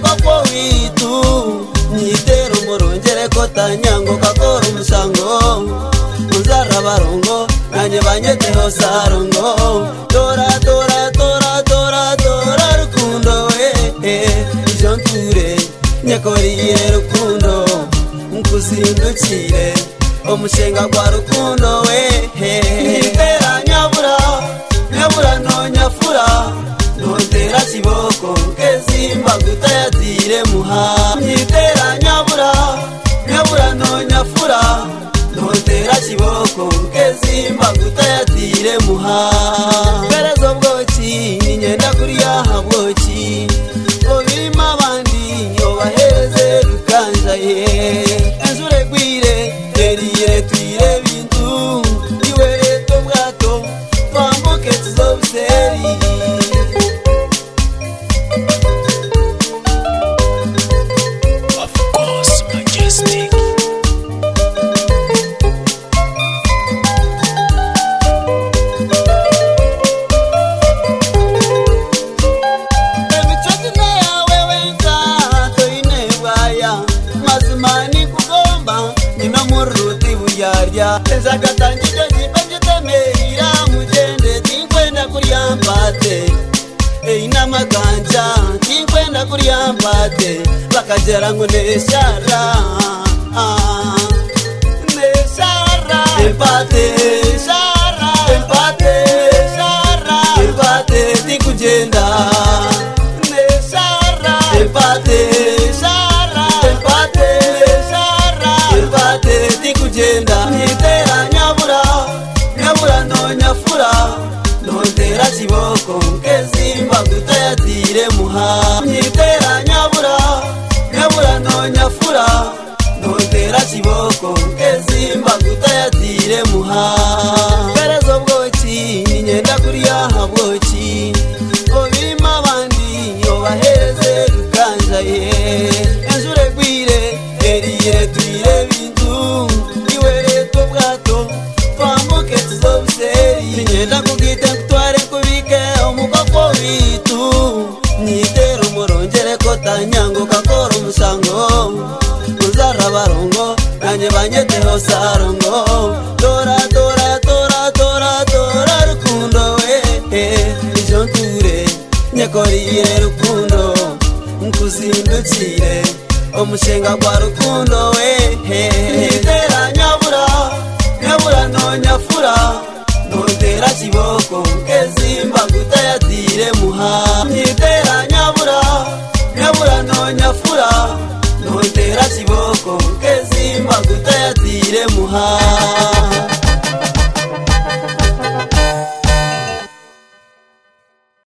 umukoko witu nyitera umurongere ko tanyango kakora umusango uzara barongo nanye banyeteho sarongo tora tora tora tora tora rukundo we ijonture nyekoriye rukundo nkuzindukire omushenga gwa rukundo we nyitera nyabura nyabura no nyafura notera kiboko kezimba gutayatire muha nyitera nyabura nyabura no nyafura notera kiboko kezimba gutayatire muha berezo bwoki ninyenda kuriya habwoki obirima abandi obahereze rukanja ye enzure gwire erire twire bintu iwe to bwato twambuke tuzobuseri Ezagatangije zipanjitemerira mugende tinkwenda kuryampate eina maganja tinkwenda kuryampate bakagera ngo neshara neshara empate shara empate shara empate tikugenda neshara empate shara empate shara empate tikugenda nyitera nyabura nyabura no nyafura notera kiboko kezimba gutayatire muha nyitera nyabura nyabura no nyafura notera kiboko kezimba gutayatire muha berezo bwoki ninyenda kuriya habwoki obirima abandi obahereze rukanja ye enzure gwire erire twire bintu iwe to bwato twambuke tuzobuseri ninyenda kugite kutware kubike umukoko witu nyitera umurongere ko tanyango kakora umusango uzara barongo nanye banyeteho sarongo tora tora tora tora tora rukundo we ijonture nyekoriye rukundo nkuzindukire omushenga gwa rukundo we nyitera nyabura nyabura no nyafura notera kiboko kezimba gutayatire muha nyitera nyabura nyabura no nyafura notera kiboko kezimba gutayatire muha